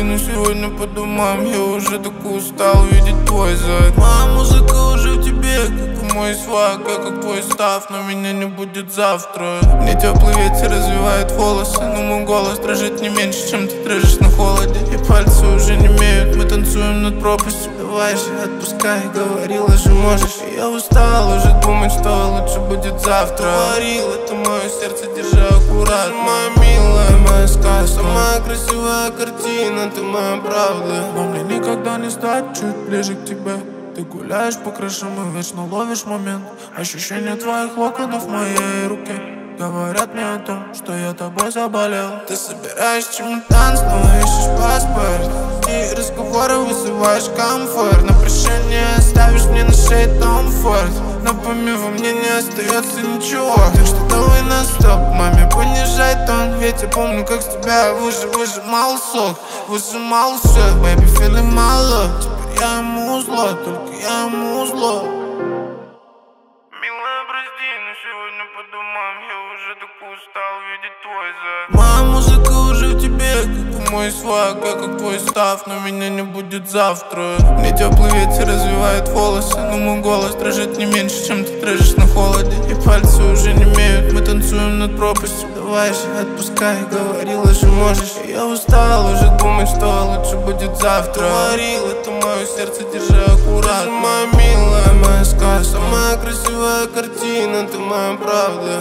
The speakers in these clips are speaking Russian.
но сегодня по домам. Я уже так устал видеть твой зад. Моя музыка уже в тебе, как и мой свак, как твой став, но меня не будет завтра. Мне теплый ветер развивает волосы, но мой голос дрожит не меньше, чем ты дрожишь на холоде. И пальцы уже не имеют, мы танцуем над пропастью. Давай же, отпускай, говорила же можешь. И я устал уже думать, что лучше будет завтра. Говорил, это мое сердце, держи аккуратно. Моя милая, моя сказка, самая красивая картина, ты моя правда. Но мне никогда не стать чуть ближе к тебе. Ты гуляешь по крышам и вечно ловишь момент. Ощущение твоих локонов в моей руке говорят мне о том, что я тобой заболел. Ты собираешь чемодан, снова ищешь паспорт. И разговоры вызываешь комфорт. На прощание ставишь мне на шее Том Форд. Но помимо мне не остается ничего. Так что давай на стоп, маме, понижай тон. Ведь я помню, как с тебя выжимал сок. Выжимал все, baby, feeling my love. Теперь я ему зло, только я ему зло. Милая, прости, но сегодня по домам. Я уже так устал видеть твой зад. Моя музыка уже в тебе, как мой свак, как твой став, но меня не будет завтра. Мне теплый ветер развивает волосы, но мой голос дрожит не меньше, чем ты дрожишь на холоде. И пальцы уже не имеют, мы танцуем над пропастью. Давай же, отпускай, говорила же можешь. И я устал уже думать, что лучше будет завтра. Говорил, это мое сердце, держи аккуратно. Моя милая, моя сказка, самая красивая картина, ты моя правда.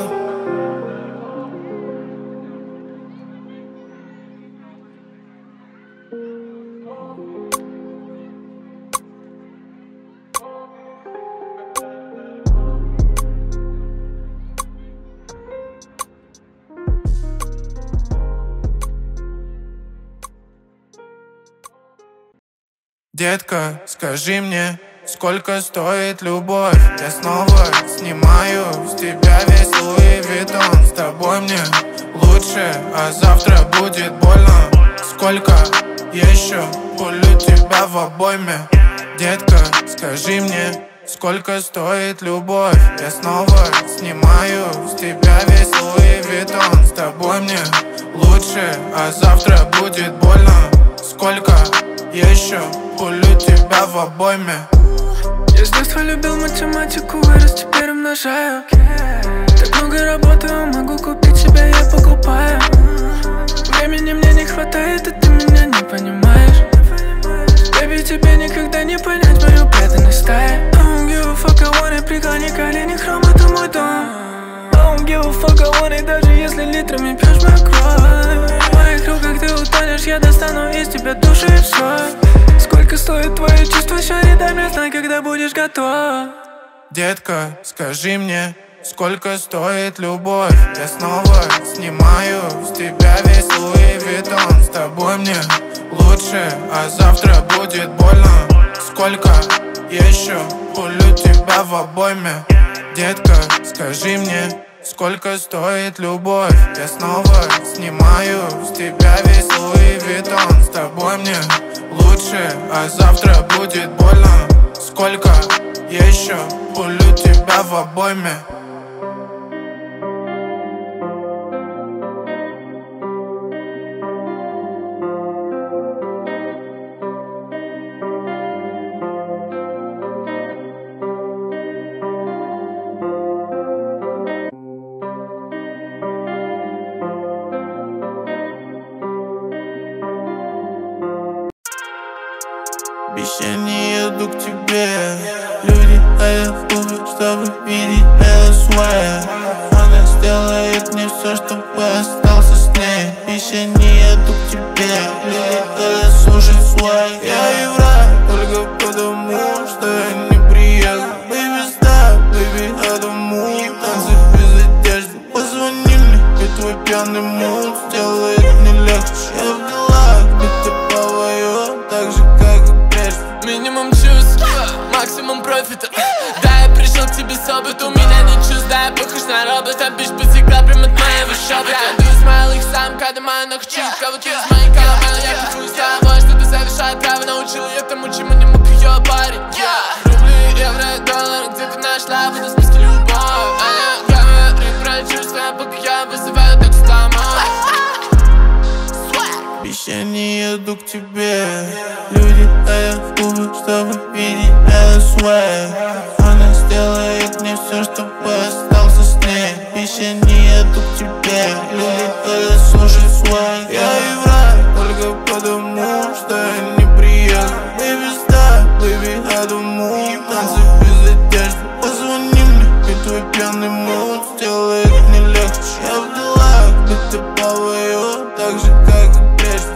Детка, скажи мне, сколько стоит любовь? Я снова снимаю с тебя весь Луи Виттон. С тобой мне лучше, а завтра будет больно. Сколько еще пулю тебя в обойме? Детка, скажи мне, сколько стоит любовь? Я снова снимаю с тебя весь Луи Виттон. С тобой мне лучше, а завтра будет больно. Сколько еще пулю тебя в обойме? Я с детства любил математику, вырос, теперь умножаю. Так много работаю, могу купить себя, я покупаю. Времени мне не хватает, и ты меня не понимаешь. Baby, тебе никогда не понять мою преданность стаи. I don't give a fuck, I want it, преклони колени, хром, это мой дом. I don't give a fuck, I want it, даже если литрами пьешь мою кровь. В моих руках ты утонешь, я достану из тебя душу и все. Сколько стоит твое чувство, шари, дай мне знать, когда будешь готов. Детка, скажи мне, сколько стоит любовь? Я снова снимаю с тебя весь Луи Виттон. С тобой мне лучше, а завтра будет больно. Сколько еще пулю тебя в обойме? Детка, скажи мне, сколько стоит любовь? Я снова снимаю с тебя весь Луи Виттон. С тобой мне лучше, а завтра будет больно. Сколько еще пулю тебя в обойме? Обещание иду к тебе. Люди, а я в клубе, чтобы видеть это свое. Она сделает мне все, чтобы остался с ней. Обещание иду к тебе. Люди, а я слушай свой. Я и враг только потому, что я не приехал. Baby, stop, baby, I don't move. Танцы без одежды, позвони мне. И твой пьяный муд сделает мне легче. Я в делах, где ты повою, так же, как и прежде. Минимум чувств, максимум профита. Да, я пришел к тебе с опыта. У меня нет чувств, да, я похож на робота. Бич потекла прямо от моего шепота. Ты из моих сам, когда мою ногу чуть. Кого-то из моих коломан, я кайфую с тобой. Что ты совершает право, научил я тому, чему не мог ее парень. Рубли, евро, доллар, где ты нашла в этом списке любовь? А я говорю про чувства, пока я вызываю так сломать. Обещание не иду к тебе. Люди ходят в клубы, чтобы видеть этот свэг. Она сделает мне все, чтобы остался с ней. Пища, не иду к тебе. Люди ходят, слушай свэг. Я и враг только потому, что я не приехал. Baby, stop, baby, I don't move. Танцы без одежды, позвони мне, и твой пьяный муд сделает мне легче. Я в делах, где ты повою, так же, как и прежде.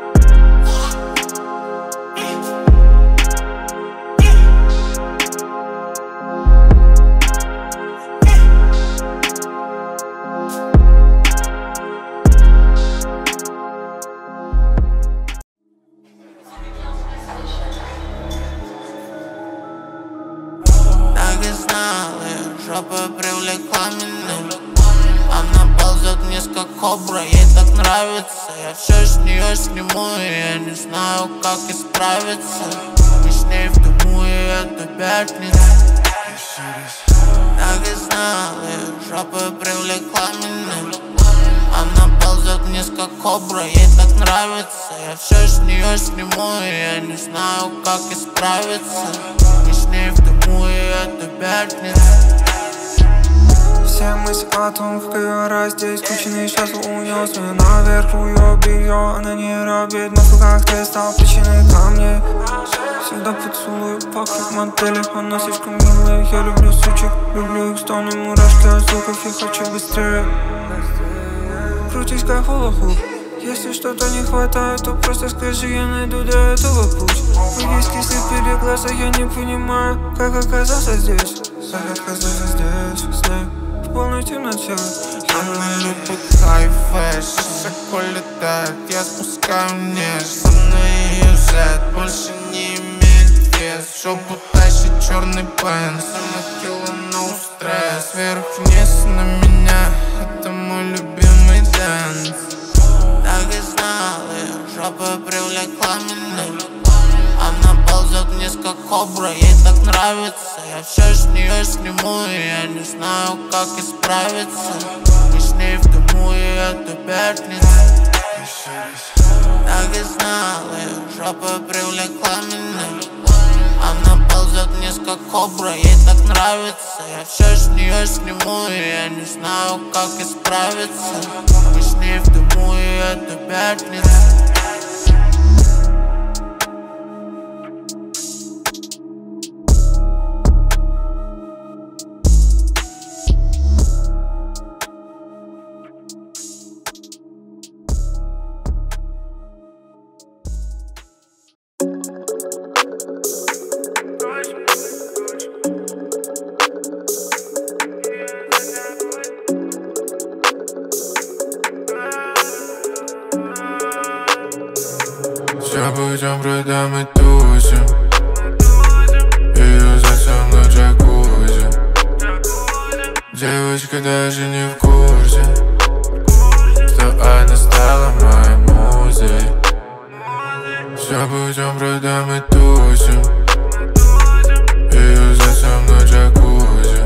Так и знал, и жопа привлекла меня. Она ползет вниз, как кобра, ей так нравится. Я все с нее сниму, и я не знаю, как исправиться. Мы с ней в дыму, и это пятница. Так и знал, и жопа привлекла меня. Она ползет вниз, как кобра, ей так нравится. Я все с нее сниму, и я не знаю, как исправиться. Мы с ней в дыму, и это пятница. Все мысли о том, как ее раздеть. Скучный шаттл унес меня наверх. Уеб ее, она не робит. Но в руках ты стал причиной камней. Всегда поцелую, пахнет модели. Она слишком милая, я люблю сучек. Люблю их стоны, мурашки от звуков. Я хочу быстрее крутись как хулахуп. Если что-то не хватает, то просто скажи, я найду для этого путь. Мы виски слепили глаза, я не понимаю, как оказался здесь. Как оказался здесь, с ней в полной темноте. Она любит хай-фэш, высоко летает, я спускаю вниз. Со мной ее взгляд больше не имеет вес. В жопу тащит черный пенс, она килла, no стресс. Вверх-вниз на меня, это мой любимый дэнс. Так и знал, и жопа привлекла меня. Она ползет вниз, как кобра, ей так нравится. Я все с нее сниму, и я не знаю, как исправиться. Мы с ней в дыму, и это пятница. Так и знал, и жопа привлекла меня. Она ползет вниз, как кобра, ей так нравится. Я все с нее сниму, и я не знаю, как исправиться. Мы с ней в дыму, и это пятница. Все путем продам и тусим. Ее за со мной джакузи. Девочка даже не в курсе, что она стала моей музой. Все путем продам и тусим. Ее за со мной джакузи.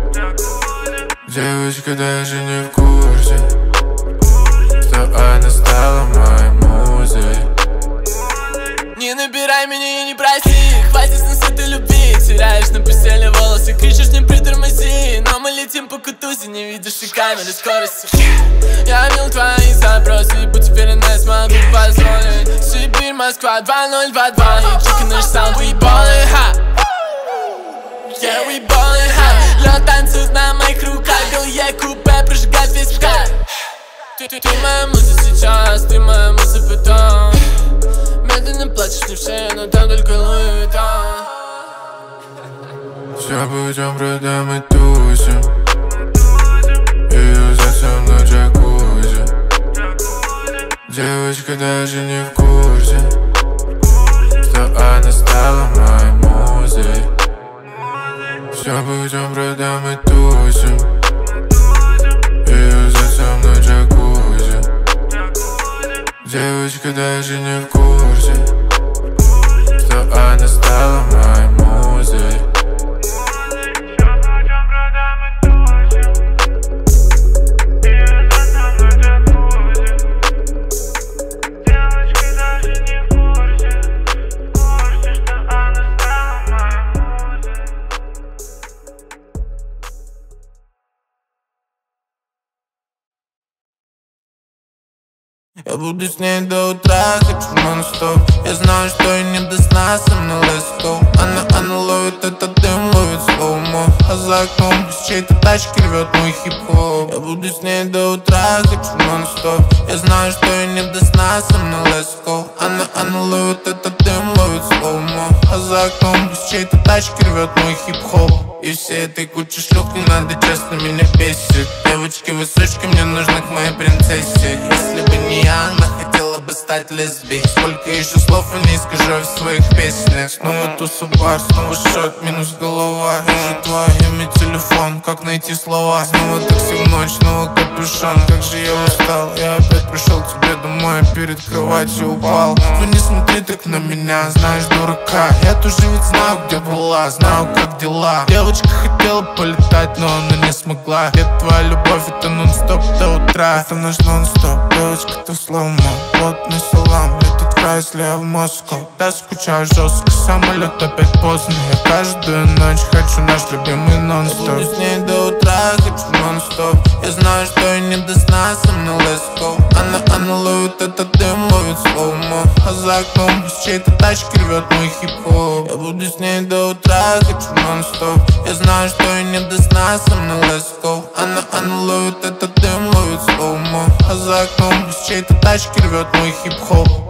Девочка даже не в курсе, что она стала моей музой. Не набирай меня и не проси, хватит с нас этой любви. Теряешь на постели волосы, кричишь не притормози. Но мы летим по кутузе, не видишь и камеры скорости. Я ввел твои запросы, и теперь не смогу позволить. Сибирь, Москва, 2022. И чеки наш саунд, we ballin' hot. Yeah, we ballin' hot. Лед танцует на моих руках, белое купе прожигает весь мкат. Ты моя муза сейчас, ты моя муза потом. Медленно плачешь не в шею, но там только Луи Виттон. Все путем продам и тусим. Ее за со мной джакузи. Девочка даже не в курсе, что она стала моей музой. Все путем продам и тусим. Ее за со мной джакузи. Девочка даже не в курсе, что она стала моей музой. Девочка даже Я буду с ней до утра, хочу нон-стоп. Я знаю, что и не до сна, со мной let's go. Она ловит этот дым, ловит слоумо. А за окном из чьей-то тачки рвет мой хип-хоп. Я буду с ней до утра, хочу нон-стоп. Я знаю, что и не до сна, со мной let's go. Она ловит этот дым, ловит слоумо. А за окном из чьей-то тачки рвет мой хип-хоп. И всей этой кучи шлюх не надо, честно, меня бесит. Девочки, вы сучки, мне нужны к моей принцессе. Если бы не я, она хотела бы стать лесбией. Сколько еще слов о ней скажу я в своих песнях. Снова туса-бар, снова шот, минус голова. Уже твое имя, телефон, как найти слова. Снова такси в ночь, снова капюшон. Как же я устал, я опять пришел к тебе домой, а перед кроватью упал. Ну не смотри так на меня, знаешь, дурака. Я тоже ведь знаю, где была, знаю, как дела. Девочка хотела полетать, но она не смогла. Ведь твоя любовь это нон-стоп до утра. Это наш нон-стоп, девочка, ты слоумо. Плотный салам, летит в рай, если я в Москву. Да скучаю жестко, самолет опять поздно. Я каждую ночь хочу наш любимый нон-стоп. Я буду с ней до утра, хочу нон-стоп. Я знаю, что и не до сна, со мной let's go. Она ловит этот дым, ловит слоумо. А за окном из чьей-то тачки рвет мой хип-хоп. Я буду с ней до утра, хочу нон-стоп. Я знаю, что и не до сна, со мной let's go. Она ловит этот дым, ловит слоумо. А за окном из чьей-то тачки рвет мой хип-хоп.